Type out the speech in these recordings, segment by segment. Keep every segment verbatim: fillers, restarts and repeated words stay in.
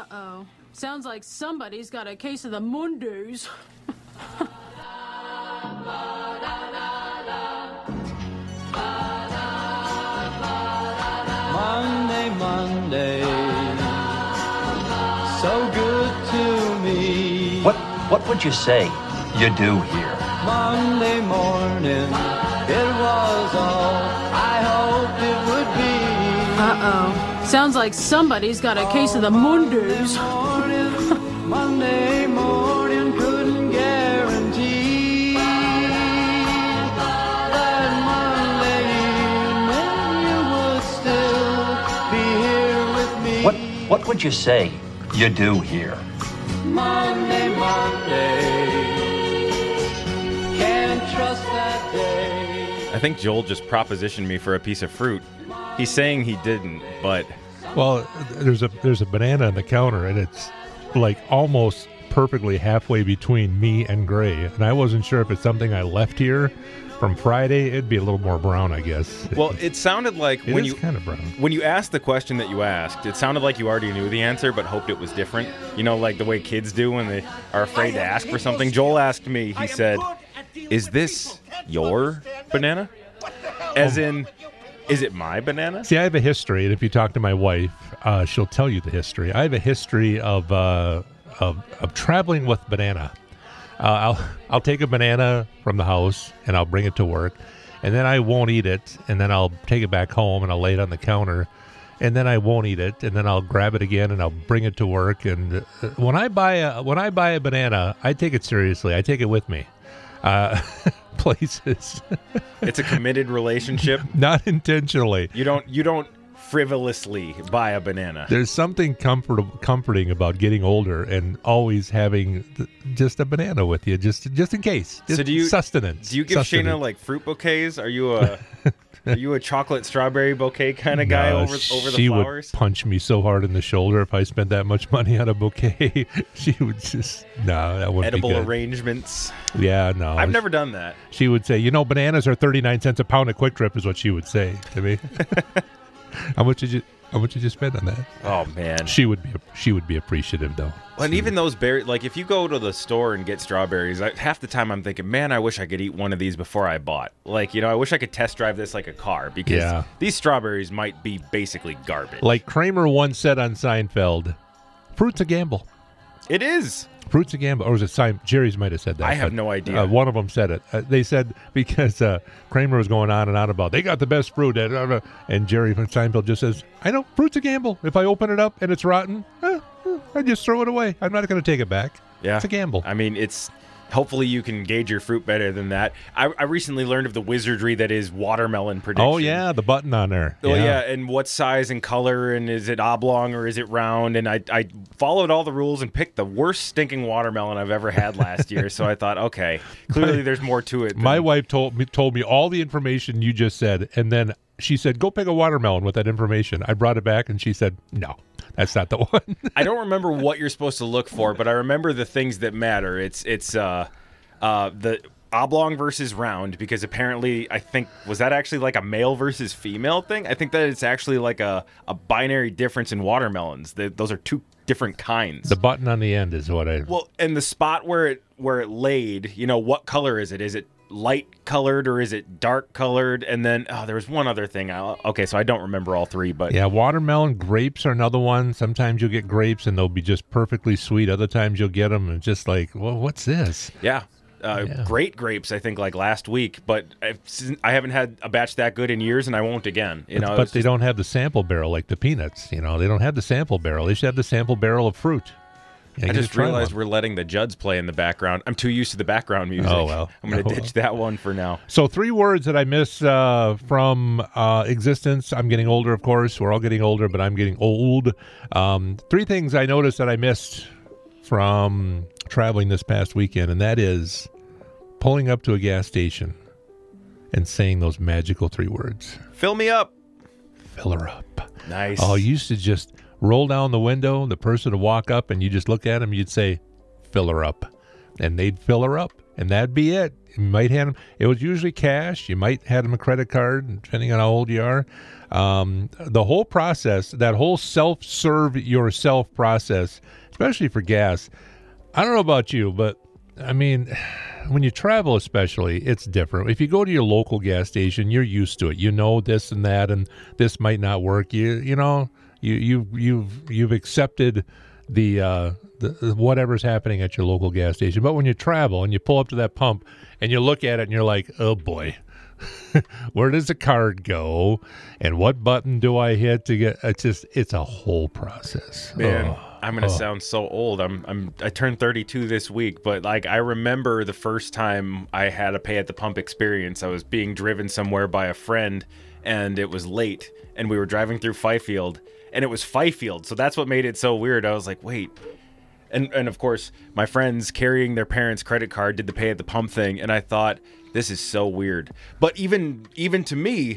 Uh-oh. Sounds like somebody's got a case of the Mondays. Monday, Monday, so good to me. What what would you say you do here? Monday morning, it was all I hoped it would be. Uh-oh. Sounds like somebody's got a case of the Mondays. Morning, Monday morning, couldn't guarantee that Monday evening you would still be here with me. What what would you say you do here? Monday, Monday, can't trust that day. I think Joel just propositioned me for a piece of fruit. He's saying he didn't, but Well, there's a there's a banana on the counter, and it's like almost perfectly halfway between me and gray. And I wasn't sure if it's something I left here from Friday. It'd be a little more brown, I guess. well, it sounded like It when is you kind of brown. when you asked the question that you asked, it sounded like you already knew the answer but hoped it was different. You know, like the way kids do when they are afraid to ask for something. Joel asked me, he said, "Is this your banana?" As in, is it my banana? See, I have a history, and if you talk to my wife, uh, she'll tell you the history. I have a history of uh, of, of traveling with banana. Uh, I'll I'll take a banana from the house and I'll bring it to work, and then I won't eat it, and then I'll take it back home and I'll lay it on the counter, and then I won't eat it, and then I'll grab it again and I'll bring it to work. And uh, when I buy a when I buy a banana, I take it seriously. I take it with me. Uh, places. It's a committed relationship. Not intentionally. You don't you don't frivolously buy a banana. There's something comfort, comforting about getting older and always having th- just a banana with you, just just in case. Just So do you sustenance? Do you give sustenance. Shayna like fruit bouquets? Are you a are you a chocolate strawberry bouquet kind of guy No, over over the she flowers? would punch me so hard in the shoulder if I spent that much money on a bouquet. She would just no, that wouldn't Edible be good. arrangements. Yeah, no. I've never done that. She would say, you know, bananas are thirty-nine cents a pound at Quick Trip, is what she would say to me. How much did you? How much did you spend on that? Oh man. She would be. She would be appreciative, though. Well, and even those berries, like if you go to the store and get strawberries, I, half the time I'm thinking, man, I wish I could eat one of these before I bought. Like, you know, I wish I could test drive this like a car because Yeah. these strawberries might be basically garbage. Like Kramer once said on Seinfeld, "Fruit's a gamble." It is. Fruit's a gamble. Or was it Sein- Jerry's might have said that. I have but, no idea. Uh, one of them said it. Uh, they said because uh, Kramer was going on and on about they got the best fruit. And, uh, and Jerry from Seinfeld just says, I know, fruit's a gamble. If I open it up and it's rotten, eh, eh, I just throw it away. I'm not going to take it back. Yeah. It's a gamble. I mean, it's hopefully you can gauge your fruit better than that. I, I recently learned of the wizardry that is watermelon prediction. Oh, yeah, the button on there. Oh, yeah. and what size and color, and is it oblong or is it round? And I, I followed all the rules and picked the worst stinking watermelon I've ever had last year. So I thought, okay, clearly there's more to it. Than, My wife told me told me all the information you just said, and then she said, go pick a watermelon with that information. I brought it back, and she said, no, that's not the one. I don't remember what you're supposed to look for, but I remember the things that matter. It's it's uh, uh, the oblong versus round, because apparently I think, was that actually like a male versus female thing? I think that it's actually like a, a binary difference in watermelons. They, those are two different kinds. The button on the end is what I... Well, and the spot where it where it laid, you know, what color is it? Is it light colored or is it dark colored? And then oh, there was one other thing. I, okay, so I don't remember all three, but Yeah, watermelon, grapes are another one. Sometimes you'll get grapes and they'll be just perfectly sweet. Other times you'll get them and just like, well, what's this? yeah. Uh, Yeah. Great grapes, I think, like last week, but I've, I haven't had a batch that good in years, and I won't again. You know, but it's they just- don't have the sample barrel like the peanuts. You know, they don't have the sample barrel. They should have the sample barrel of fruit. Yeah, I you get just to try realized one. we're letting the Judds play in the background. I'm too used to the background music. Oh, well. I'm going to Oh, ditch well. that one for now. So three words that I miss uh, from uh, existence. I'm getting older, of course. We're all getting older, but I'm getting old. Um, three things I noticed that I missed from traveling this past weekend, and that is pulling up to a gas station and saying those magical three words. Fill me up. Fill her up. Nice. Oh, you used to just roll down the window, the person would walk up, and you just look at them, you'd say, fill her up. And they'd fill her up, and that'd be it. You might hand them. It was usually cash. You might hand them a credit card, depending on how old you are. Um, the whole process, that whole self-serve yourself process, especially for gas. I don't know about you, but I mean, when you travel especially, it's different. If you go to your local gas station, you're used to it. You know this and that, and this might not work. You you know, you you you've you've accepted the uh the, whatever's happening at your local gas station. But when you travel and you pull up to that pump and you look at it and you're like, oh boy, where does the card go, and what button do I hit to get? It's just it's a whole process. Man, Oh. I'm gonna Oh. sound so old. I'm I'm I turned thirty-two this week, but like I remember the first time I had a pay at the pump experience. I was being driven somewhere by a friend, and it was late, and we were driving through Fifield, and it was Fifield, so that's what made it so weird. I was like, wait. And and of course, my friends carrying their parents' credit card did the pay at the pump thing, and I thought, this is so weird. But even even to me,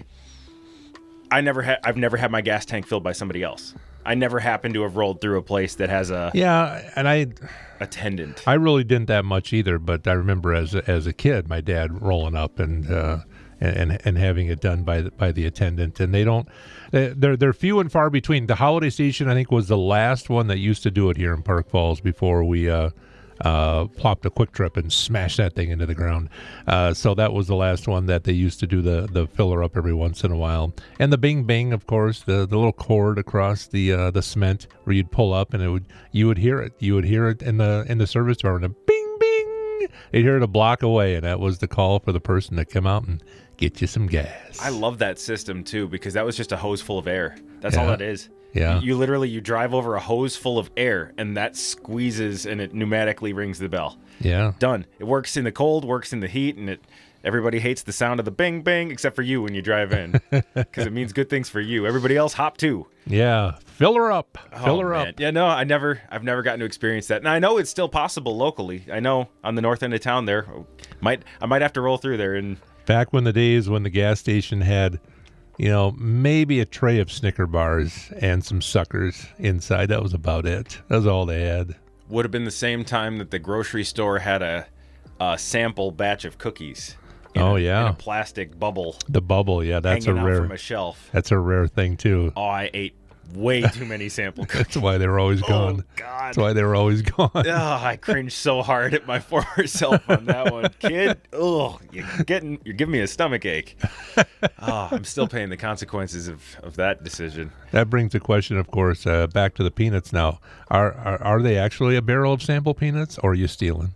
I never had I've never had my gas tank filled by somebody else. I never happened to have rolled through a place that has a Yeah, and I attendant. I really didn't that much either, but I remember as a, as a kid, my dad rolling up and uh, and and having it done by the, by the attendant, and they don't. They're they're few and far between. The Holiday Station, I think, was the last one that used to do it here in Park Falls before we uh, uh, plopped a Quick Trip and smashed that thing into the ground. Uh, so that was the last one that they used to do the the filler up every once in a while. And the Bing Bing, of course, the, the little cord across the uh, the cement where you'd pull up and it would you would hear it. You would hear it in the in the service department. Bing Bing. You'd hear it a block away, and that was the call for the person to come out and get you some gas. I love that system too, because that was just a hose full of air. That's all Yeah. that is. Yeah. You, you literally you drive over a hose full of air, and that squeezes and it pneumatically rings the bell. Yeah. Done. It works in the cold, works in the heat, and it. Everybody hates the sound of the bing bing except for you when you drive in, because it means good things for you. Everybody else hop too. Yeah. Fill her up. Fill Oh, her man. up. Yeah, no, I never, I've never gotten to experience that, and I know it's still possible locally. I know on the north end of town there, might I might have to roll through there and. Back when the days when the gas station had, you know, maybe a tray of Snicker bars and some suckers inside. That was about it. That was all they had. Would have been the same time that the grocery store had a, a sample batch of cookies. In Oh, a, yeah. in a plastic bubble The bubble, yeah, that's hanging a out rare. from a shelf. That's a rare thing too. Oh, I ate way too many sample cookies. That's why they were always gone. Oh God. That's why they were always gone. Oh, I cringed so hard at my former self on that one, kid. Oh, you're getting, you're giving me a stomach ache. Oh, I'm still paying the consequences of, of that decision. That brings the question, of course, uh, back to the peanuts now. Are, are are they actually a barrel of sample peanuts, or are you stealing?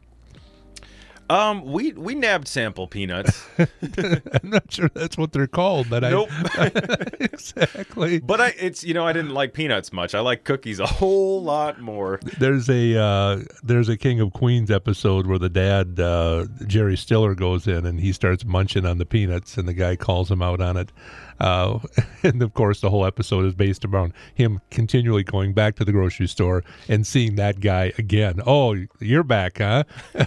Um, we we nabbed sample peanuts. I'm not sure that's what they're called, but Nope. I exactly. But I, it's you know, I didn't like peanuts much. I like cookies a whole lot more. There's a uh, there's a King of Queens episode where the dad uh, Jerry Stiller goes in and he starts munching on the peanuts, and the guy calls him out on it. Uh, and of course, the whole episode is based around him continually going back to the grocery store and seeing that guy again. Oh, you're back, huh?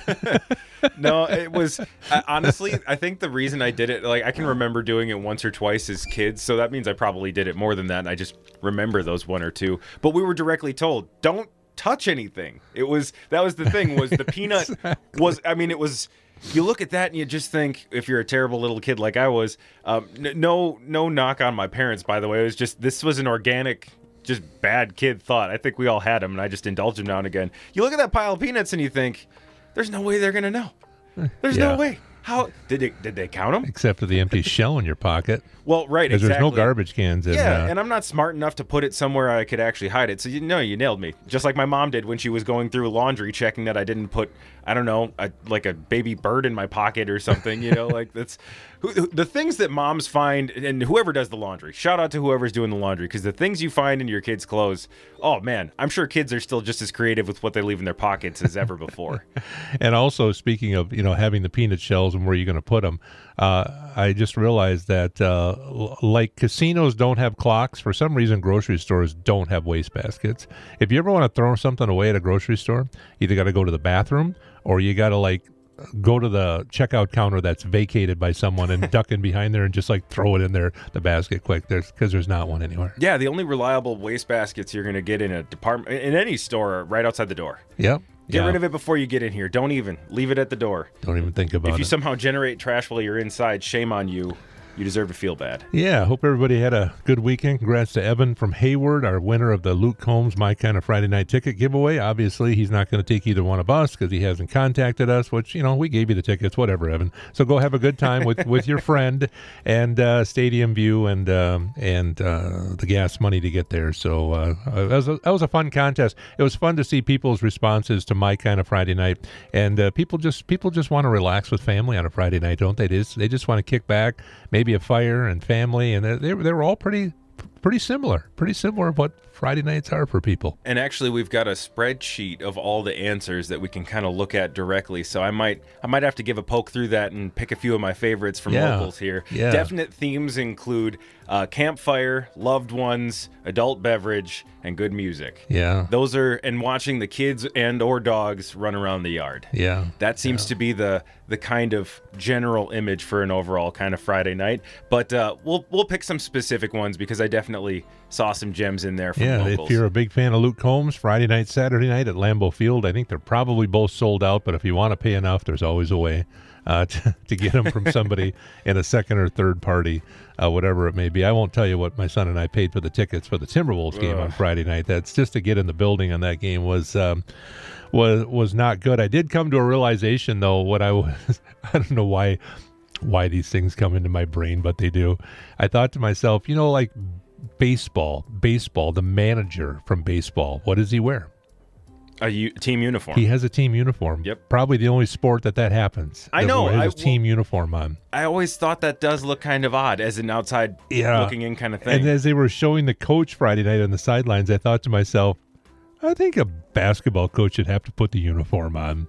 No, it was I, honestly. I think the reason I did it, like I can remember doing it once or twice as kids, so that means I probably did it more than that. And I just remember those one or two. But we were directly told, don't touch anything. It was that was the thing. Was the peanut was? I mean, it was. You look at that and you just think, if you're a terrible little kid like I was, um, n- no, no knock on my parents, by the way. It was just this was an organic, just bad kid thought. I think we all had them, and I just indulge them now and again. You look at that pile of peanuts and you think, there's no way they're gonna know. There's Yeah. no way. How did they did they count them? Except for the empty shell in your pocket, Well, right, because exactly. there's no garbage cans in. Yeah, uh, and I'm not smart enough to put it somewhere I could actually hide it. So you know, you nailed me. Just like my mom did when she was going through laundry, checking that I didn't put, I don't know, a, like a baby bird in my pocket or something. You know, like that's who, who- the things that moms find, and whoever does the laundry. Shout out to whoever's doing the laundry, because the things you find in your kids' clothes. Oh man, I'm sure kids are still just as creative with what they leave in their pockets as ever before. And also, speaking of, you know, having the peanut shells and where you're going to put them, uh, I just realized that uh, l- like casinos don't have clocks, for some reason grocery stores don't have waste baskets. If you ever want to throw something away at a grocery store, you either got to go to the bathroom or you got to like go to the checkout counter that's vacated by someone and duck in behind there and just like throw it in there, the basket quick. There's because there's not one anywhere. Yeah, the only reliable waste baskets you're going to get in a department, in any store, are right outside the door. Yep. Get Yeah. rid of it before you get in here. Don't even. Leave it at the door. Don't even think about If you it. somehow generate trash while you're inside, shame on you. You deserve to feel bad. Yeah, hope everybody had a good weekend. Congrats to Evan from Hayward, our winner of the Luke Combs My Kind of Friday Night ticket giveaway. Obviously, he's not going to take either one of us because he hasn't contacted us, which, you know, we gave you the tickets, whatever, Evan. So go have a good time with, with your friend and uh, Stadium View and um, and uh, the gas money to get there. So uh, that, was a, that was a fun contest. It was fun to see people's responses to My Kind of Friday Night. And uh, people just people just want to relax with family on a Friday night, don't they? They just, they just want to kick back, maybe a fire and family, and they they were all pretty pretty similar, pretty similar of what Friday nights are for people. And actually, we've got a spreadsheet of all the answers that we can kind of look at directly. So I might I might have to give a poke through that and pick a few of my favorites from Yeah. locals here. Yeah. Definite themes include uh, campfire, loved ones, adult beverage, and good music. Yeah, Those are, and watching the kids and or dogs run around the yard. yeah. That seems to be the the kind of general image for an overall kind of Friday night. But uh, we'll we'll pick some specific ones because I definitely saw some gems in there from Yeah, locals. if you're a big fan of Luke Combs, Friday night, Saturday night at Lambeau Field, I think they're probably both sold out, but if you want to pay enough, there's always a way uh, to, to get them from somebody in a second or third party, uh, whatever it may be. I won't tell you what my son and I paid for the tickets for the Timberwolves game on Friday night. That's just to get in the building on that game was um, was was not good. I did come to a realization, though, what I was, I don't know why why these things come into my brain, but they do. I thought to myself, you know, like baseball, baseball, the manager from baseball, what does he wear? A u- team uniform. He has a team uniform. Yep. Probably the only sport that that happens. I That know, Has I- his team uniform on. I always thought that does look kind of odd as an outside Yeah. looking in kind of thing. And as they were showing the coach Friday night on the sidelines, I thought to myself, I think a basketball coach should have to put the uniform on.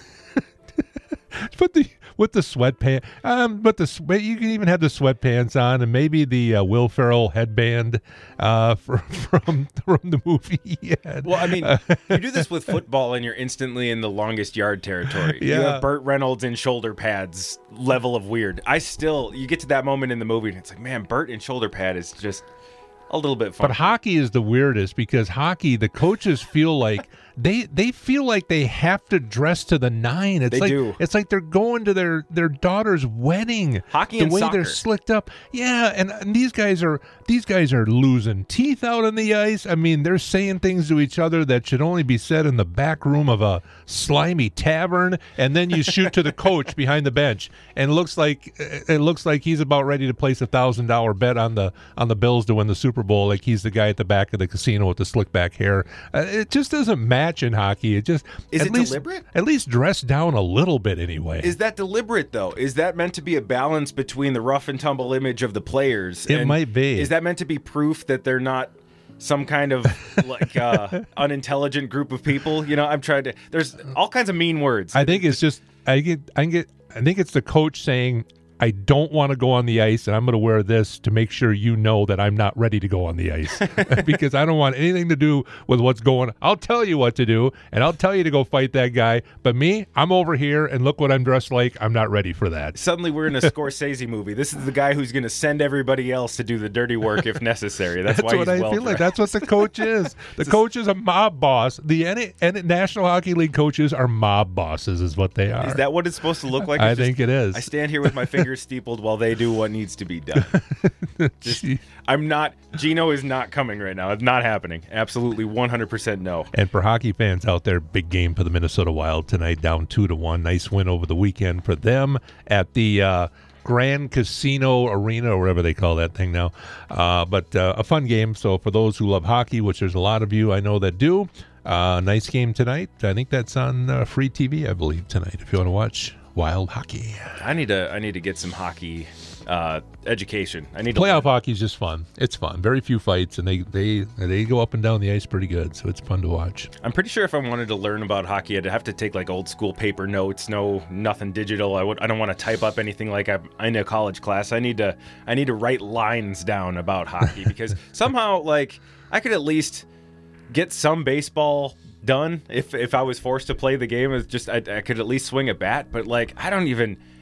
Put the with the sweatpants, um, but the sweat. You can even have the sweatpants on, and maybe the uh, Will Ferrell headband uh, from from from the movie. he had. Well, I mean, you do this with football and you're instantly in the longest yard territory. You Yeah. have Burt Reynolds in shoulder pads, level of weird. I still, you get to that moment in the movie and it's like, man, Burt in shoulder pad is just a little bit fun. But hockey is the weirdest because hockey, the coaches feel like they they feel like they have to dress to the nine. It's They like do. it's like they're going to their their daughter's wedding. Hockey the and way soccer. they're slicked up. Yeah, and, and these guys are these guys are losing teeth out on the ice. I mean, they're saying things to each other that should only be said in the back room of a slimy tavern, and then you shoot to the coach behind the bench, and it looks like it looks like he's about ready to place a thousand dollar bet on the on the Bills to win the Super Bowl. Like he's the guy at the back of the casino with the slick back hair. Uh, it just doesn't match in hockey. It just Is at it least, deliberate? At least dress down a little bit anyway. Is that deliberate, though? Is that meant to be a balance between the rough and tumble image of the players? It and might be. Is that meant to be proof that they're not some kind of like uh, unintelligent group of people? You know, I'm trying to. There's all kinds of mean words. I think it's just I get I get I think it's the coach saying, I don't want to go on the ice, and I'm going to wear this to make sure you know that I'm not ready to go on the ice because I don't want anything to do with what's going on. I'll tell you what to do, and I'll tell you to go fight that guy, but me, I'm over here, and look what I'm dressed like. I'm not ready for that. Suddenly we're in a Scorsese movie. This is the guy who's going to send everybody else to do the dirty work if necessary. That's, That's why what he's I well feel like. dressed. That's what the coach is. The coach is a mob boss. The N- N- National Hockey League coaches are mob bosses is what they are. Is that what it's supposed to look like? I It's think it is. I stand here with my fingers steepled while they do what needs to be done. Just, Gee. I'm not. Gino is not coming right now. It's not happening. Absolutely, one hundred percent no. And for hockey fans out there, big game for the Minnesota Wild tonight, down two to one. Nice win over the weekend for them at the uh, Grand Casino Arena, or whatever they call that thing now. Uh, but uh, a fun game. So for those who love hockey, which there's a lot of you I know that do, uh, nice game tonight. I think that's on uh, free T V, I believe, tonight. If you want to watch Wild hockey. I need to. I need to get some hockey uh, education. I need to Playoff learn. hockey is just fun. It's fun. Very few fights, and they, they they go up and down the ice pretty good, so it's fun to watch. I'm pretty sure if I wanted to learn about hockey, I'd have to take like old school paper notes. No, nothing digital. I would. I don't want to type up anything like I'm in a college class. I need to. I need to write lines down about hockey because somehow, like, I could at least get some baseball done if if I was forced to play the game. It's just I, I could at least swing a bat. But like, I don't even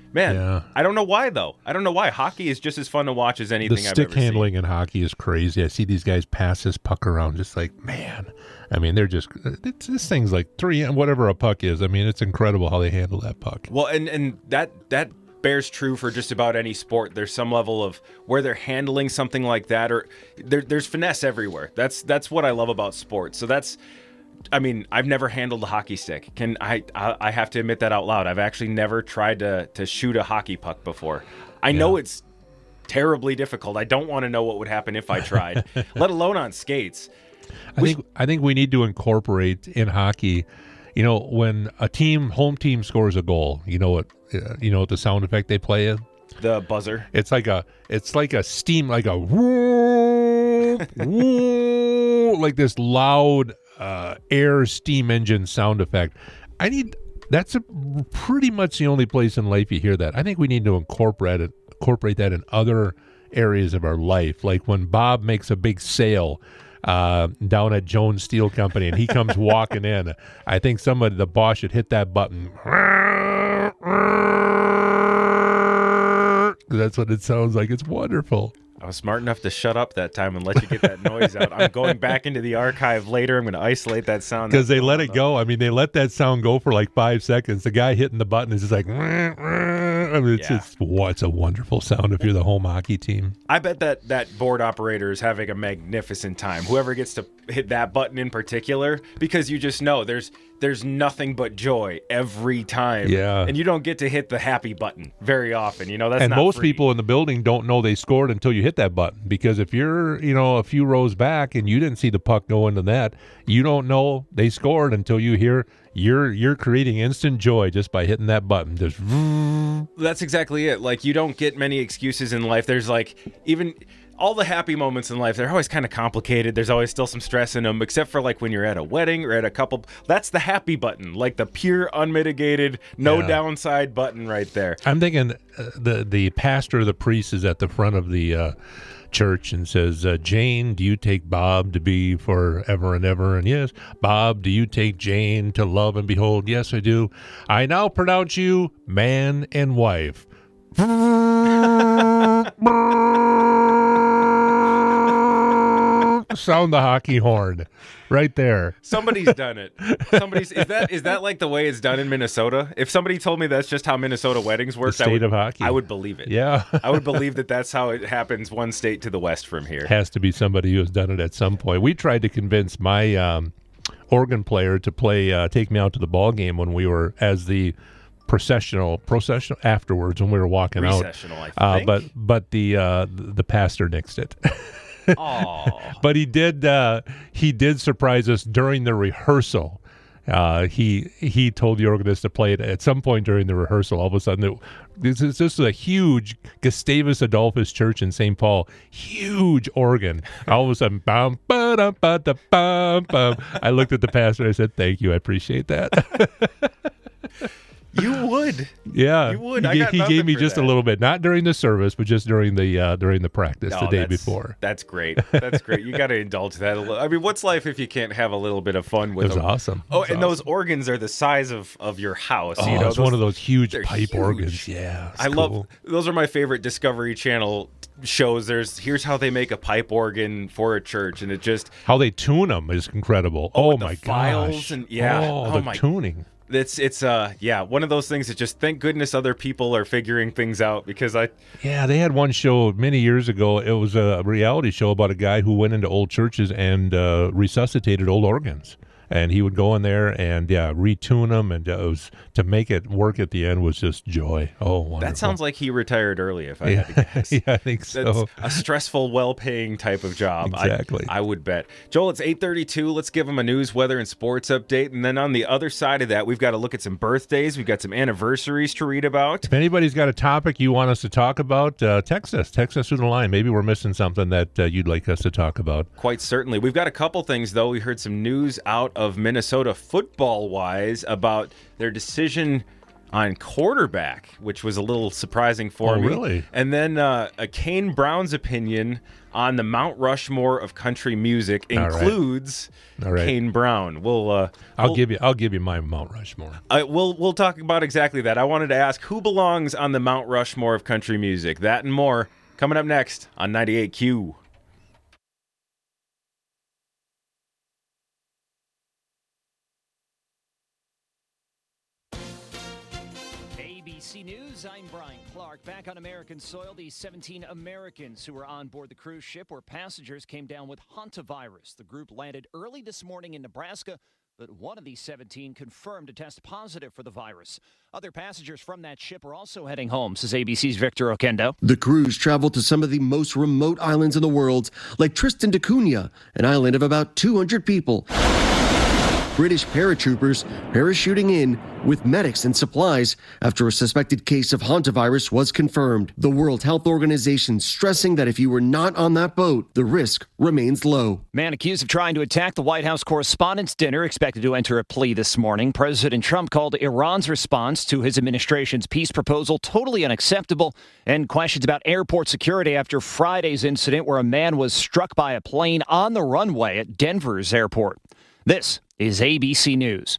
Man, Yeah. I don't know why, though. I don't know why. Hockey is just as fun to watch as anything The I've stick ever handling in hockey is crazy. I see these guys pass this puck around just like, man. I mean, they're just, it's, this thing's like three, whatever a puck is. I mean, it's incredible how they handle that puck. seen. Well, and, and that that bears true for just about any sport. There's some level of where they're handling something like that, or there, there's finesse everywhere. That's that's what I love about sports. So that's, I mean, I've never handled a hockey stick. Can I, I? I have to admit that out loud. I've actually never tried to to shoot a hockey puck before. I know Yeah. it's terribly difficult. I don't want to know what would happen if I tried, let alone on skates. I think I think we need to incorporate in hockey, you know, when a team, home team scores a goal, you know what, uh, you know what the sound effect they play is? The buzzer. It's like a, it's like a steam, like a whoop, whoop, like this loud uh, air steam engine sound effect. I need, that's a, pretty much the only place in life you hear that. I think we need to incorporate it, incorporate that in other areas of our life. Like when Bob makes a big sale uh, down at Jones Steel Company and he comes walking in, I think somebody, the boss should hit that button. That's what it sounds like. It's wonderful. I was smart enough to shut up that time and let you get that noise out. I'm going back into the archive later. I'm going to isolate that sound. Because they let it go. I mean, they let that sound go for like five seconds. The guy hitting the button is just like, I mean, it's Yeah. just, what's a wonderful sound if you're the home hockey team. I bet that that board operator is having a magnificent time. Whoever gets to hit that button in particular, because you just know there's there's nothing but joy every time. Yeah. And you don't get to hit the happy button very often. You know, that's And not most free. people in the building don't know they scored until you hit that button. Because if you're, you know, a few rows back and you didn't see the puck go into that, you don't know they scored until you hear you're you're creating instant joy just by hitting that button. Just That's exactly it. Like, you don't get many excuses in life. There's like, even all the happy moments in life, they're always kind of complicated. There's always still some stress in them, except for like when you're at a wedding or at a couple. That's the happy button, like the pure, unmitigated, no Yeah. downside button right there. I'm thinking uh, the the pastor, the priest is at the front of the uh, church and says, uh, Jane, do you take Bob to be forever and ever? And yes, Bob, do you take Jane to love and behold? Yes, I do. I now pronounce you man and wife. Sound the hockey horn right there. Somebody's done it. Somebody's is that is that like the way it's done in Minnesota? If somebody told me that's just how Minnesota weddings work, state I would, of hockey. I would believe it. Yeah. I would believe that that's how it happens one state to the west from here. Has to be somebody who has done it at some point. We tried to convince my um, organ player to play, uh, take me out to the ball game when we were as the processional, processional afterwards when we were walking out. Recessional, I Uh, think. but but the uh, the pastor nixed it. Aw. But he did uh, he did surprise us during the rehearsal. Uh, he he told the organist to play it at some point during the rehearsal. All of a sudden, it, this is this is a huge Gustavus Adolphus Church in Saint Paul, huge organ. All of a sudden, bum, ba-dum, ba-da, bum, bum. I looked at the pastor. and I said, "Thank you, I appreciate that." You would. Yeah, You would. He, I ga- got he nothing gave me for just a that. little bit, not during the service, but just during the uh, during the practice Oh, the day that's- before. That's great. That's great. You got to indulge that a little. I mean, what's life if you can't have a little bit of fun with It was them? awesome. Oh, It was and those organs are the size of, of your house. Oh, you know, it's one of those huge they're pipe huge. organs. Yeah, it's I love cool. those are my favorite Discovery Channel shows. There's here's how they make a pipe organ for a church, and it just How they tune them is incredible. Oh, with the my files gosh! and- yeah. oh, Oh, the my- tuning. it's it's uh yeah one of those things that just thank goodness other people are figuring things out, because I Yeah, they had one show many years ago. It was a reality show about a guy who went into old churches and uh, resuscitated old organs. And he would go in there and yeah, retune them, and uh, it was to make it work at the end was just joy. Oh, wonderful! that sounds like he retired early. If I yeah, had to guess. yeah, I think so. That's a stressful, well-paying type of job. I- Exactly. I, would bet. Joel, it's eight thirty-two. Let's give them a news, weather, and sports update. And then on the other side of that, we've got to look at some birthdays. We've got some anniversaries to read about. If anybody's got a topic you want us to talk about, uh, text us. Text us through the line. Maybe we're missing something that uh, you'd like us to talk about. Quite certainly. We've got a couple things, though. We heard some news out of Minnesota football-wise about their decision on quarterback, which was a little surprising for oh, me. Really? And then uh, a Kane Brown's opinion on the Mount Rushmore of country music includes All right. Kane Brown. We'll uh, I'll we'll, give you. I'll give you my Mount Rushmore. Uh, we'll we'll talk about exactly that. I wanted to ask who belongs on the Mount Rushmore of country music. That and more coming up next on ninety-eight Q. A B C News, I'm Brian Clark. Back on American soil, the seventeen Americans who were on board the cruise ship where passengers came down with hantavirus. The group landed early this morning in Nebraska, but one of these seventeen confirmed to test positive for the virus. Other passengers from that ship are also heading home, says A B C's Victor Oquendo. The cruise traveled to some of the most remote islands in the world, like Tristan da Cunha, an island of about two hundred people. British paratroopers parachuting in with medics and supplies after a suspected case of hantavirus was confirmed. The World Health Organization stressing that if you were not on that boat, the risk remains low. Man accused of trying to attack the White House Correspondents' Dinner expected to enter a plea this morning. President Trump called Iran's response to his administration's peace proposal totally unacceptable and questions about airport security after Friday's incident where a man was struck by a plane on the runway at Denver's airport. This is A B C News.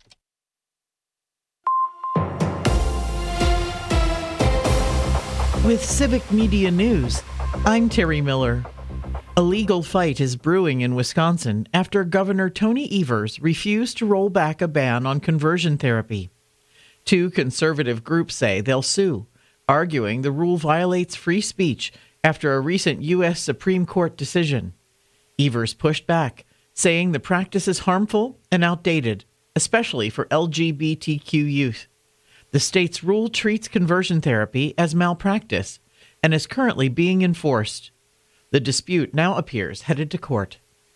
With Civic Media News, I'm Terry Miller. A legal fight is brewing in Wisconsin after Governor Tony Evers refused to roll back a ban on conversion therapy. Two conservative groups say they'll sue, arguing the rule violates free speech after a recent U S Supreme Court decision. Evers pushed back, saying the practice is harmful and outdated, especially for L G B T Q youth. The state's rule treats conversion therapy as malpractice and is currently being enforced. The dispute now appears headed to court.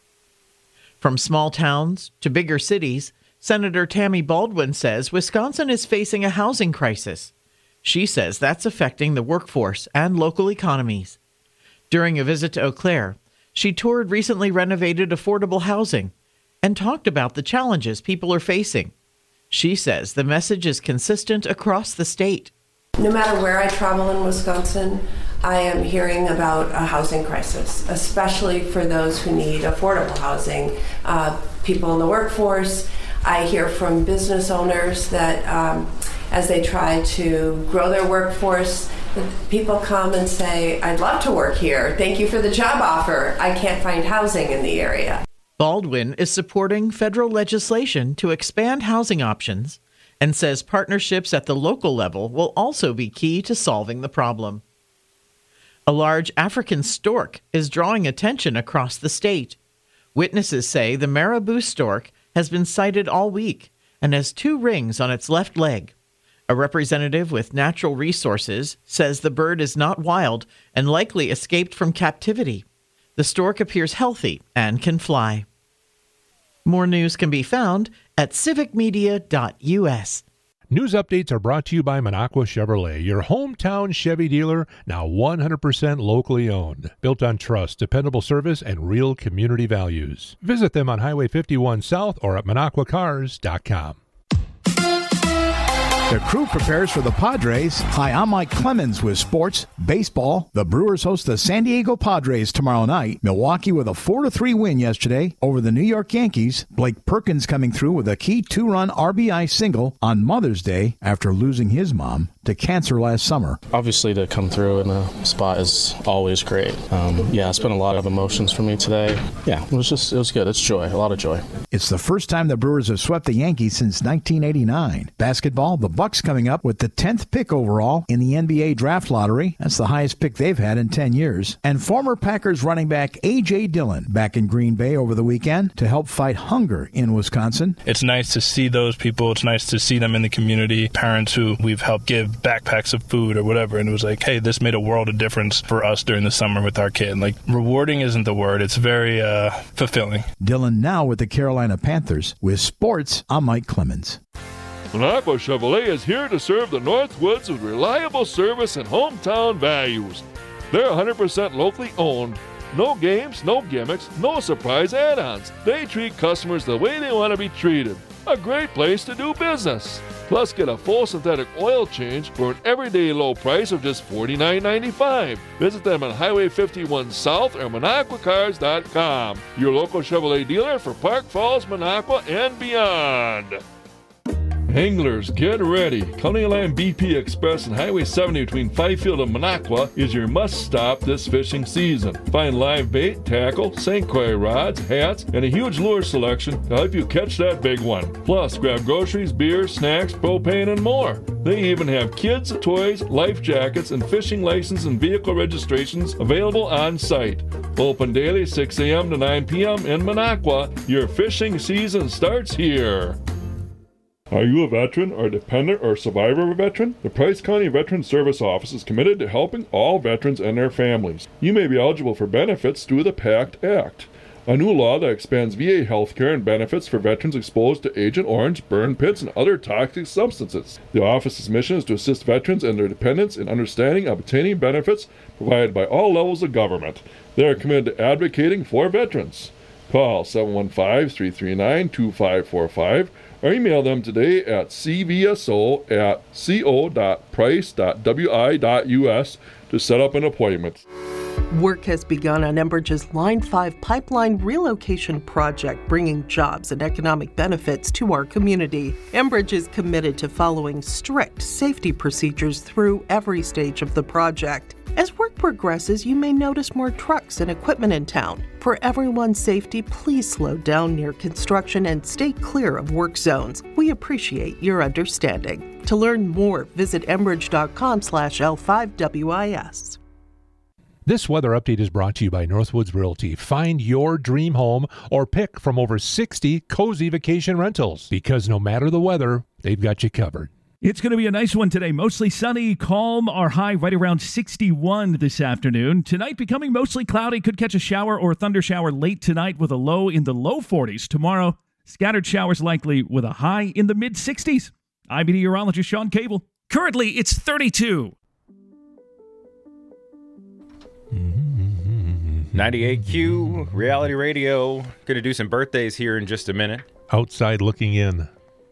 From small towns to bigger cities, Senator Tammy Baldwin says Wisconsin is facing a housing crisis. She says that's affecting the workforce and local economies. During a visit to Eau Claire, she toured recently renovated affordable housing and talked about the challenges people are facing. She says the message is consistent across the state. No matter where I travel in Wisconsin, I am hearing about a housing crisis, especially for those who need affordable housing, uh, people in the workforce. I hear from business owners that um, as they try to grow their workforce, people come and say, I'd love to work here. Thank you for the job offer. I can't find housing in the area. Baldwin is supporting federal legislation to expand housing options and says partnerships at the local level will also be key to solving the problem. A large African stork is drawing attention across the state. Witnesses say the marabou stork has been sighted all week and has two rings on its left leg. A representative with Natural Resources says the bird is not wild and likely escaped from captivity. The stork appears healthy and can fly. More news can be found at civic media dot U S. News updates are brought to you by Minocqua Chevrolet, your hometown Chevy dealer, now one hundred percent locally owned. Built on trust, dependable service, and real community values. Visit them on Highway fifty-one South or at minocqua cars dot com. The crew prepares for the Padres. Hi, I'm Mike Clemens with sports, baseball. The Brewers host the San Diego Padres tomorrow night. Milwaukee with a four to three win yesterday over the New York Yankees. Blake Perkins coming through with a key two-run R B I single on Mother's Day after losing his mom to cancer last summer. Obviously, to come through in a spot is always great. Um, yeah, it's been a lot of emotions for me today. Yeah, it was just, it was good. It's joy, a lot of joy. It's the first time the Brewers have swept the Yankees since nineteen eighty-nine. Basketball, the Bucks coming up with the tenth pick overall in the N B A draft lottery. That's the highest pick they've had in ten years. And former Packers running back A J. Dillon back in Green Bay over the weekend to help fight hunger in Wisconsin. It's nice to see those people. It's nice to see them in the community. Parents who we've helped give backpacks of food or whatever. And it was like, hey, this made a world of difference for us during the summer with our kid. Like, rewarding isn't the word. It's very uh, fulfilling. Dillon now with the Carolina Panthers. With sports, I'm Mike Clemens. Minocqua Chevrolet is here to serve the Northwoods with reliable service and hometown values. They're one hundred percent locally owned. No games, no gimmicks, no surprise add-ons. They treat customers the way they want to be treated. a great place to do business. Plus, get a full synthetic oil change for an everyday low price of just forty-nine ninety-five. Visit them on Highway fifty-one South or Minocqua Cars dot com. Your local Chevrolet dealer for Park Falls, Minocqua, and beyond. Anglers, get ready. County Line B P Express and Highway seventy between Fifield and Minocqua is your must-stop this fishing season. Find live bait, tackle, Saint Croix rods, hats, and a huge lure selection to help you catch that big one. Plus, grab groceries, beer, snacks, propane, and more. They even have kids, toys, life jackets, and fishing license and vehicle registrations available on site. Open daily six a.m. to nine p.m. in Minocqua. Your fishing season starts here. Are you a veteran or dependent or survivor of a veteran? The Price County Veteran Service Office is committed to helping all veterans and their families. You may be eligible for benefits through the PACT Act, a new law that expands V A health care and benefits for veterans exposed to Agent Orange, burn pits, and other toxic substances. The office's mission is to assist veterans and their dependents in understanding and obtaining benefits provided by all levels of government. They are committed to advocating for veterans. Call seven one five, three three nine, two five four five or email them today at c v s o at co dot price dot w i dot u s to set up an appointment. Work has begun on Enbridge's Line five pipeline relocation project, bringing jobs and economic benefits to our community. Enbridge is committed to following strict safety procedures through every stage of the project. As work progresses, you may notice more trucks and equipment in town. For everyone's safety, please slow down near construction and stay clear of work zones. We appreciate your understanding. To learn more, visit enbridge.com slash L5WIS. This weather update is brought to you by Northwoods Realty. Find your dream home or pick from over sixty cozy vacation rentals, because no matter the weather, they've got you covered. It's going to be a nice one today. Mostly sunny, calm. Our high right around sixty-one this afternoon. Tonight becoming mostly cloudy. Could catch a shower or thunder shower late tonight with a low in the low forties. Tomorrow, scattered showers likely with a high in the mid sixties. I'm meteorologist Sean Cable. Currently, it's thirty-two. ninety-eight Q, Reality Radio. Going to do some birthdays here in just a minute. Outside looking in.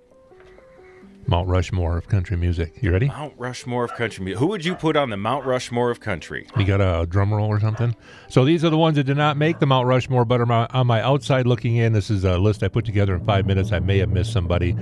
Mount Rushmore of country music. You ready? Mount Rushmore of country music. Who would you put on the Mount Rushmore of country? You got a drum roll or something? So these are the ones that did not make the Mount Rushmore, but are my, on my outside looking in. This is a list I put together in five minutes. I may have missed somebody.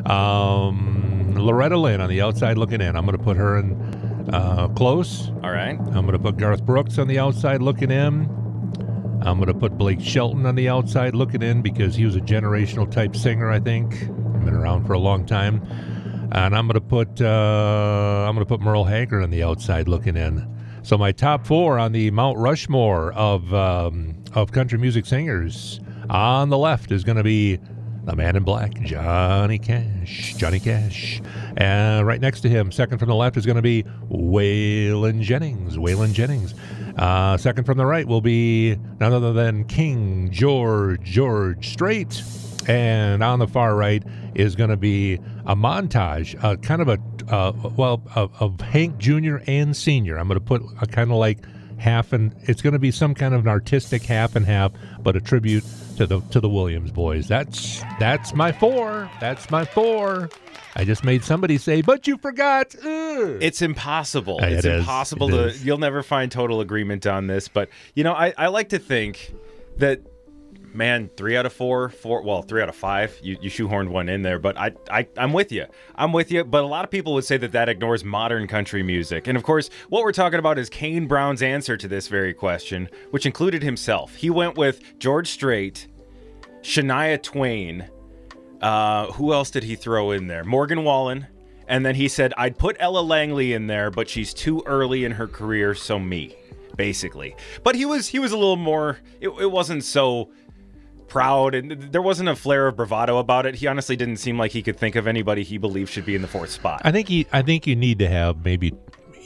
Um, Loretta Lynn on the outside looking in. I'm going to put her in uh, close. All right. I'm going to put Garth Brooks on the outside looking in. I'm going to put Blake Shelton on the outside looking in because he was a generational type singer, I think. Been around for a long time. And I'm going to put uh, I'm going to put Merle Haggard on the outside looking in. So my top four on the Mount Rushmore of um, of country music singers. On the left is going to be the Man in Black, Johnny Cash. Johnny Cash. And right next to him, second from the left, is going to be Waylon Jennings. Waylon Jennings. Uh, second from the right will be none other than King George George Strait. And on the far right is going to be a montage, uh, kind of a, uh, well, of, of Hank Junior and Senior. I'm going to put a kind of like half and, it's going to be some kind of an artistic half and half, but a tribute to the to the Williams boys. That's that's my four. That's my four. I just made somebody say, but you forgot. Ugh. It's impossible. It it's is. impossible It to, is. you'll never find total agreement on this. But, you know, I, I like to think that, man, three out of four, four, well, three out of five, you, you shoehorned one in there, but I, I, I'm with you. I'm with you, but a lot of people would say that that ignores modern country music. And of course, what we're talking about is Kane Brown's answer to this very question, which included himself. He went with George Strait, Shania Twain, uh, who else did he throw in there? Morgan Wallen, and then he said, I'd put Ella Langley in there, but she's too early in her career, so me, basically. But he was, he was a little more, it, it wasn't so proud, and there wasn't a flare of bravado about it. He honestly didn't seem like he could think of anybody he believed should be in the fourth spot. I think he, I think you need to have maybe,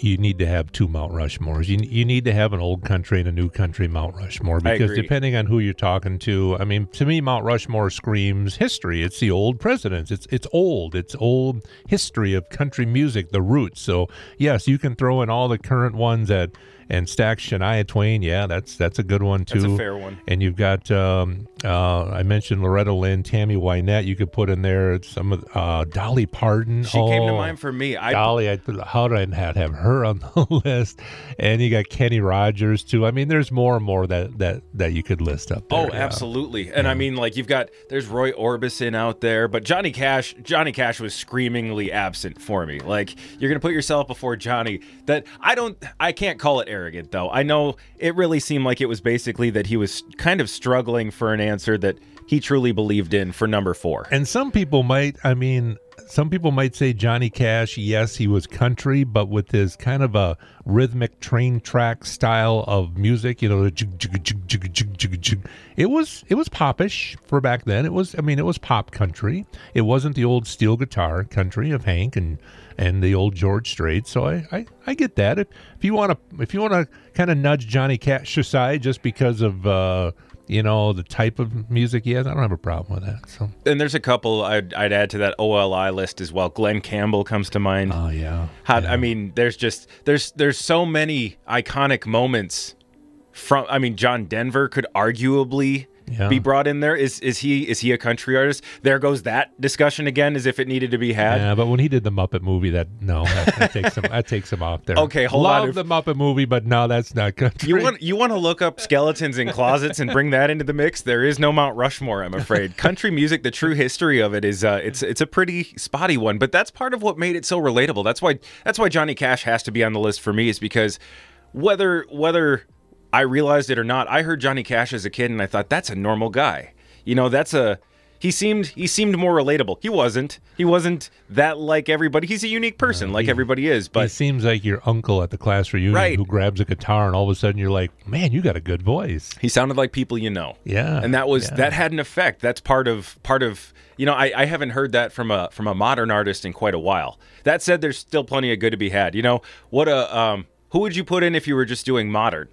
you need to have two Mount Rushmores. You you need to have an old country and a new country Mount Rushmore, I because agree. depending on who you're talking to, I mean, to me, Mount Rushmore screams history. It's the old presidents. It's it's old. It's old history of country music, the roots. So yes, you can throw in all the current ones at and stack Shania Twain. Yeah, that's that's a good one too. That's a fair one. And you've got um, uh, I mentioned Loretta Lynn, Tammy Wynette. You could put in there some of uh, Dolly Parton. She came to Oh, mind for me. I, Dolly, I, how did I not have her on the list? And you got Kenny Rogers too. I mean, there's more and more that that, that you could list up there. Oh, yeah. absolutely. And I mean, like, you've got, there's Roy Orbison out there, but Johnny Cash, Johnny Cash was screamingly absent for me. Like, you're going to put yourself before Johnny. That, I don't, I can't call it arrogant, though. I know it really seemed like it was basically that he was kind of struggling for an answer that he truly believed in for number four. And some people might, I mean, some people might say Johnny Cash, yes, he was country, but with his kind of a rhythmic train track style of music, you know, the jig, jig, jig, jig, jig, jig, jig. It was it was popish for back then. It was, I mean, it was pop country. It wasn't the old steel guitar country of Hank and and the old George Strait. So I, I, I get that. If, if you want to if you want to kind of nudge Johnny Cash aside just because of uh, you know, the type of music he has, I don't have a problem with that. So, and there's a couple I'd, I'd add to that O L I list as well. Glenn Campbell comes to mind. Oh yeah. How, yeah. I mean, there's just there's there's so many iconic moments from. I mean, John Denver could arguably Yeah. be brought in there. Is is he is he a country artist? There goes that discussion again, as if it needed to be had. Yeah, but when he did the Muppet movie, that no, that, that takes him that takes him off there. Okay, hold Love on. If- the Muppet movie, but no, that's not country. You want you want to look up skeletons in closets and bring that into the mix? There is no Mount Rushmore, I'm afraid. Country music, the true history of it is uh, it's it's a pretty spotty one, but that's part of what made it so relatable. That's why that's why Johnny Cash has to be on the list for me, is because whether whether I realized it or not, I heard Johnny Cash as a kid and I thought, that's a normal guy. You know, that's a he seemed he seemed more relatable. He wasn't. He wasn't that like everybody. He's a unique person, No, like he- everybody is. He But seems like your uncle at the class reunion Right. who grabs a guitar and all of a sudden you're like, man, you got a good voice. he sounded like people you know. Yeah, And that was yeah. that had an effect. That's part of part of you know, I, I haven't heard that from a from a modern artist in quite a while. That said, there's still plenty of good to be had. You know, what a um who would you put in if you were just doing modern?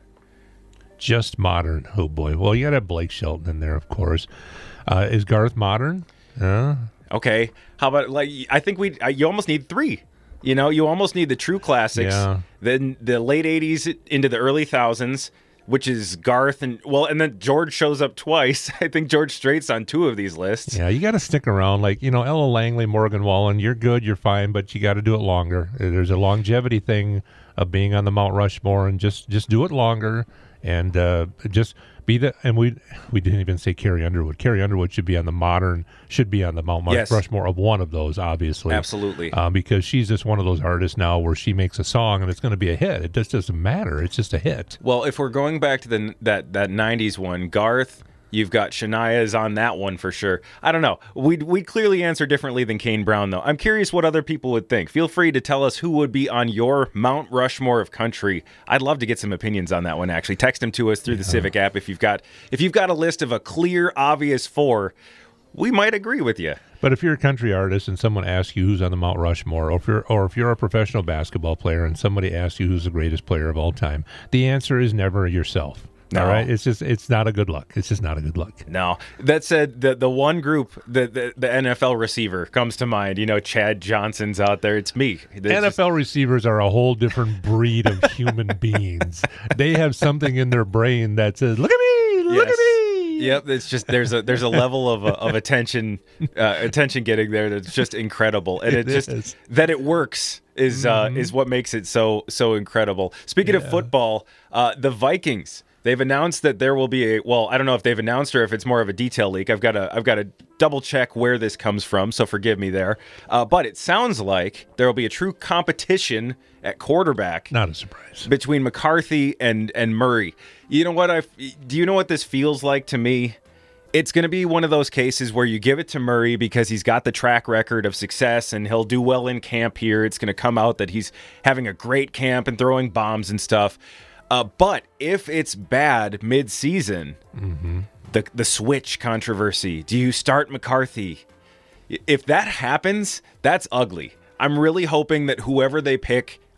Just modern. Oh boy. Well, you got to have Blake Shelton in there, of course. Uh, is Garth modern? Uh, Okay. How about, like, I think we you almost need three. You know, you almost need the true classics. Yeah. Then the late eighties into the early thousands, which is Garth and well, and then George shows up twice. I think George Strait's on two of these lists. yeah, you got to stick around. Like, you know, Ella Langley, Morgan Wallen, you're good, you're fine, but you got to do it longer. There's a longevity thing of being on the Mount Rushmore, and just just do it longer, and uh, just be the. And we we didn't even say Carrie Underwood. Carrie Underwood should be on the modern, should be on the Mount Yes. Rushmore of one of those, obviously. Absolutely. Um, because she's just one of those artists now where she makes a song and it's going to be a hit. It just doesn't matter. It's just a hit. Well, if we're going back to the that that nineties one, Garth, you've got Shania's on that one for sure. I don't know. We we clearly answer differently than Kane Brown, though. I'm curious what other people would think. Feel free to tell us who would be on your Mount Rushmore of country. I'd love to get some opinions on that one. Actually, text them to us through the Civic app if you've got if you've got a list of a clear, obvious four. We might agree with you. But if you're a country artist and someone asks you who's on the Mount Rushmore, or if you're or if you're a professional basketball player and somebody asks you who's the greatest player of all time, the answer is never yourself. No. All right, it's just it's not a good luck. It's just not a good luck. No. That said, the the one group, the, the the N F L receiver comes to mind. You know, Chad Johnson's out there. It's me. There's N F L receivers are a whole different breed of human beings. They have something in their brain that says, "Look at me, look Yes. at me." Yep, it's just there's a there's a level of of attention uh, attention getting there that's just incredible, and it, It just is. that it works is uh, Mhm. is what makes it so so incredible. Speaking of football, uh, the Vikings. They've announced that there will be a well, I don't know if they've announced or if it's more of a detail leak. I've got to I've got to double check where this comes from, so forgive me there. Uh, but it sounds like there will be a true competition at quarterback. Not a surprise. Between McCarthy and and Murray. You know what I do you know what this feels like to me? It's going to be one of those cases where you give it to Murray because he's got the track record of success and he'll do well in camp here. It's going to come out that he's having a great camp and throwing bombs and stuff. Uh, but if it's bad mid-season, Mm-hmm. the the switch controversy, do you start McCarthy? If that happens, that's ugly. I'm really hoping that whoever they pick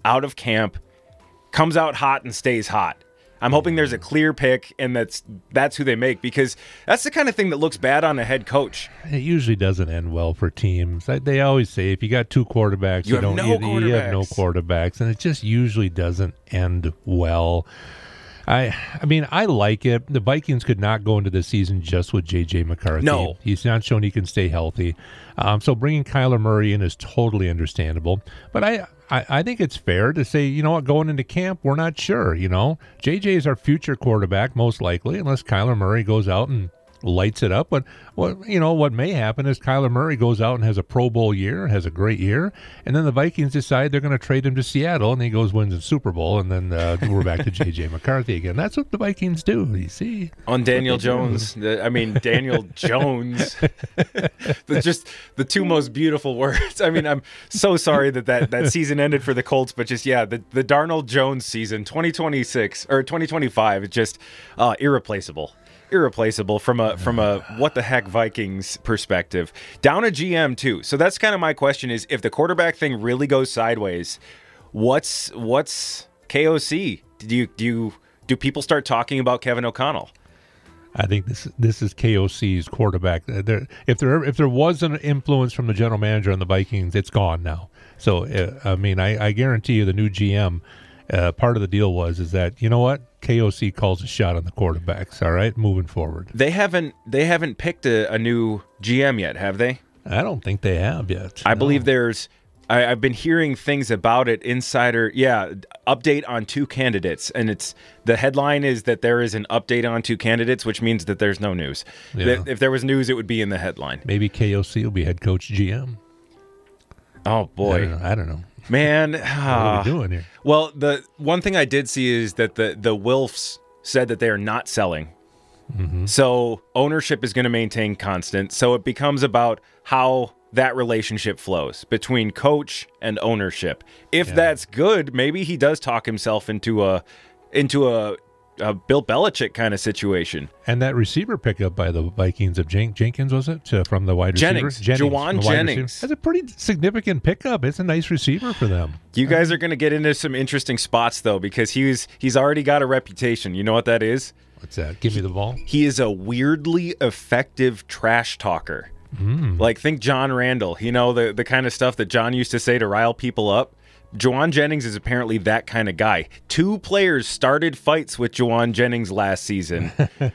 out of camp, comes out hot and stays hot. I'm hoping there's a clear pick, and that's that's who they make, because that's the kind of thing that looks bad on a head coach. It usually doesn't end well for teams. They always say if you got two quarterbacks, you, you have don't no you, quarterbacks. you have no quarterbacks, and it just usually doesn't end well. I I mean, I like it. The Vikings could not go into the season just with J J McCarthy. No. He's not shown he can stay healthy. Um, so bringing Kyler Murray in is totally understandable. But I, I, I think it's fair to say, you know what, going into camp, we're not sure, you know. J J is our future quarterback, most likely, unless Kyler Murray goes out and lights it up. But what you know what may happen is Kyler Murray goes out and has a Pro Bowl year, has a great year, and then the Vikings decide they're going to trade him to Seattle, and he goes wins the Super Bowl, and then uh, we're back to J J McCarthy again. That's what the Vikings do. You see on Daniel Jones. The, I mean Daniel Jones. the, just the two most beautiful words. I mean, I'm so sorry that, that that season ended for the Colts, but just yeah, the the Darnold Jones season, twenty twenty-six or twenty twenty-five, it's just uh, irreplaceable. Irreplaceable from a from a what the heck Vikings perspective. Down a G M too. So that's kind of my question is, if the quarterback thing really goes sideways, what's what's K O C? Do you do you do people start talking about Kevin O'Connell? I think this this is K O C's quarterback. There, if there if there was an influence from the general manager on the Vikings, it's gone now. So uh, I mean, I, I guarantee you, the new G M. Uh, part of the deal was is that, you know what, K O C calls a shot on the quarterbacks. All right, moving forward. They haven't they haven't picked a, a new G M yet, have they? I don't think they have yet. I no. believe there's. I, I've been hearing things about it. Insider, yeah, update on two candidates, and it's the headline is that there is an update on two candidates, which means that there's no news. Yeah. If there was news, it would be in the headline. Maybe K O C will be head coach G M. Oh boy, I don't know. I don't know. Man, what are we doing here? Well, the one thing I did see is that the the Wilfs said that they are not selling. Mm-hmm. So ownership is going to maintain constant. So it becomes about how that relationship flows between coach and ownership. If Yeah. that's good, maybe he does talk himself into a into a, a Bill Belichick kind of situation. And that receiver pickup by the Vikings of Jen- Jenkins, was it, to, from the wide Jennings. receiver? Juwan from the wide Jennings. receiver. That's a pretty significant pickup. It's a nice receiver for them. You guys are going to get into some interesting spots, though, because he's he's already got a reputation. You know what that is? What's that? Give me the ball. He is a weirdly effective trash talker. Mm. Like, think John Randall. You know, the, the kind of stuff that John used to say to rile people up. Juwan Jennings is apparently that kind of guy. Two players started fights with Juwan Jennings last season,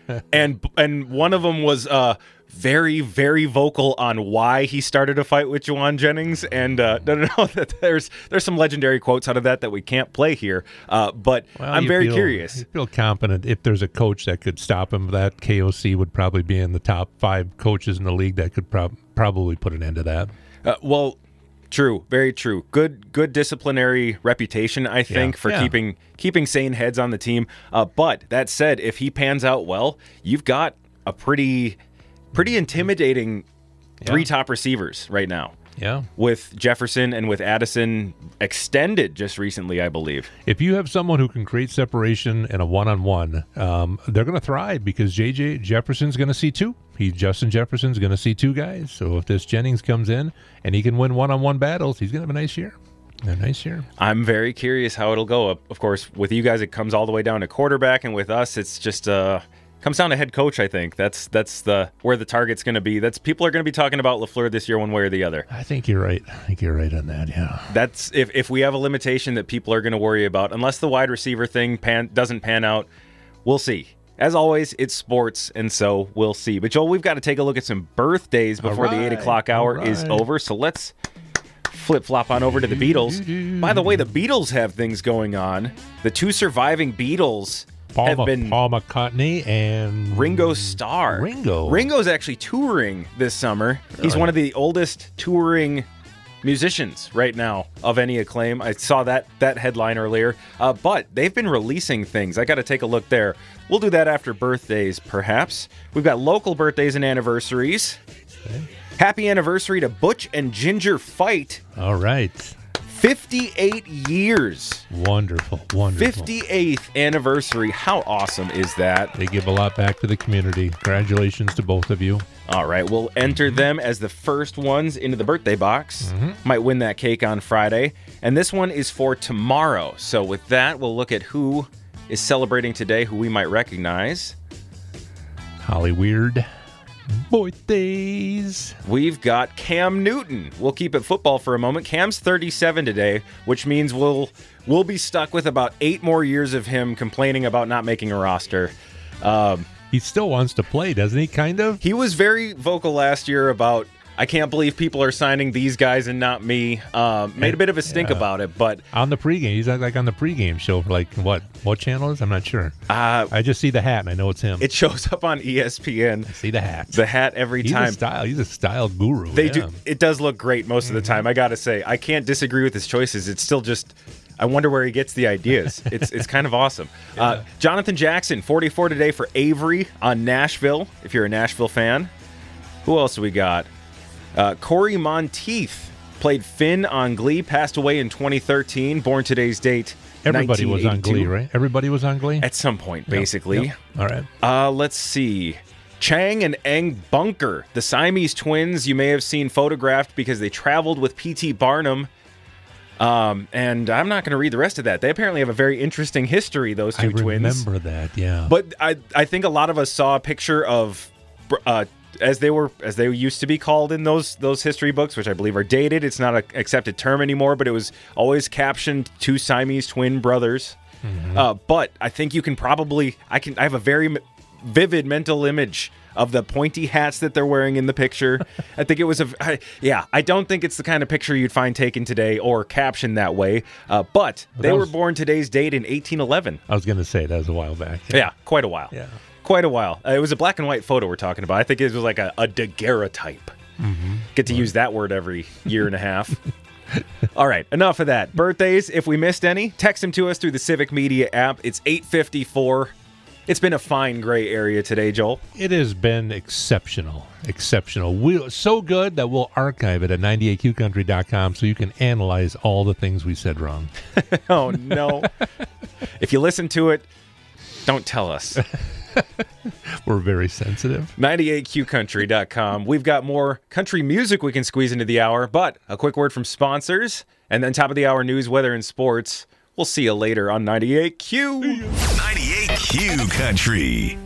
and and one of them was uh, very, very vocal on why he started a fight with Juwan Jennings. And uh, no, no, no, that there's there's some legendary quotes out of that that we can't play here. Uh, but Well, I'm you very feel- curious. You feel confident if there's a coach that could stop him, that K O C would probably be in the top five coaches in the league that could prob- probably put an end to that. Uh, well, true, very true. Good, good disciplinary reputation, I think, Yeah. for Yeah. keeping keeping sane heads on the team. Uh, but that said, if he pans out well, you've got a pretty, pretty intimidating three top receivers right now. Yeah. With Jefferson and with Addison extended just recently, I believe. If you have someone who can create separation in a one-on-one, um, they're going to thrive because J J Jefferson's going to see two. He Justin Jefferson's going to see two guys. So if this Jennings comes in and he can win one-on-one battles, he's going to have a nice year. A nice year. I'm very curious how it'll go. Of course, with you guys, it comes all the way down to quarterback, and with us, it's just uh, comes down to head coach. I think that's that's the where the target's going to be. That's people are going to be talking about LaFleur this year, one way or the other. I think you're right. I think you're right on that. Yeah. That's if if we have a limitation that people are going to worry about, unless the wide receiver thing pan, doesn't pan out, we'll see. As always, it's sports, and so we'll see. But Joel, we've got to take a look at some birthdays before All the eight right, o'clock hour all is right. over. So let's flip-flop on over to the Beatles. By the way, the Beatles have things going on. The two surviving Beatles Paul, have Ma- been Paul McCartney and Ringo Starr. Ringo. Ringo's actually touring this summer. He's Really? one of the oldest touring musicians right now of any acclaim. I saw that that headline earlier. Uh, but they've been releasing things. I got to take a look there. We'll do that after birthdays, perhaps. We've got local birthdays and anniversaries. Okay. Happy anniversary to Butch and Ginger Fight. All right. fifty-eight years. Wonderful, wonderful. fifty-eighth anniversary. How awesome is that? They give a lot back to the community. Congratulations to both of you. All right, we'll enter them as the first ones into the birthday box. Mm-hmm. Might win that cake on Friday. And this one is for tomorrow. So with that, we'll look at who is celebrating today, who we might recognize. Holly Weird. Birthdays. We've got Cam Newton. We'll keep it football for a moment. Cam's thirty-seven today, which means we'll we'll be stuck with about eight more years of him complaining about not making a roster. Um, he still wants to play, doesn't he, kind of? He was very vocal last year about, I can't believe people are signing these guys and not me. Um, made a bit of a stink yeah. about it, but... On the pregame, he's like on the pregame show for like, what What channel is? I'm not sure. Uh, I just see the hat and I know it's him. It shows up on E S P N. I see the hat. The hat every he's time. A style, he's a style guru. They yeah. do. It does look great most mm-hmm. of the time, I gotta say. I can't disagree with his choices. It's still just... I wonder where he gets the ideas. It's it's kind of awesome. Yeah. Uh, Jonathan Jackson, forty-four today for Avery on Nashville, if you're a Nashville fan. Who else do we got? Uh, Corey Monteith played Finn on Glee, passed away in twenty thirteen, born today's date, Everybody was on Glee, right? Everybody was on Glee? At some point, basically. Yep. Yep. All right. Uh, let's see. Chang and Eng Bunker, the Siamese twins, you may have seen photographed because they traveled with P T Barnum. Um, and I'm not going to read the rest of that. They apparently have a very interesting history, those two I twins. I remember that, yeah. But I, I think a lot of us saw a picture of... Uh, as they were as they used to be called in those those history books, which I believe are dated. It's not an accepted term anymore, but it was always captioned two Siamese twin brothers. Mm-hmm. Uh, but I think you can probably I can I have a very m- vivid mental image of the pointy hats that they're wearing in the picture. I think it was a I, yeah. I don't think it's the kind of picture you'd find taken today or captioned that way. Uh, but they was, were born today's date in eighteen eleven. I was going to say that was a while back. Yeah, yeah quite a while. Yeah. Quite a while. Uh, it was a black and white photo we're talking about. I think it was like a, a daguerreotype. Mm-hmm. Get to use that word every year and a half. All right, enough of that. Birthdays, if we missed any, text them to us through the Civic Media app. It's eight fifty-four. It's been a fine gray area today, Joel. It has been exceptional. Exceptional. We, so good that we'll archive it at ninety-eight q country dot com so you can analyze all the things we said wrong. Oh, no. If you listen to it, don't tell us. We're very sensitive. ninety-eight q country dot com. We've got more country music we can squeeze into the hour, but a quick word from sponsors, and then top of the hour news, weather, and sports. We'll see you later on ninety-eight Q. ninety-eight Q Country.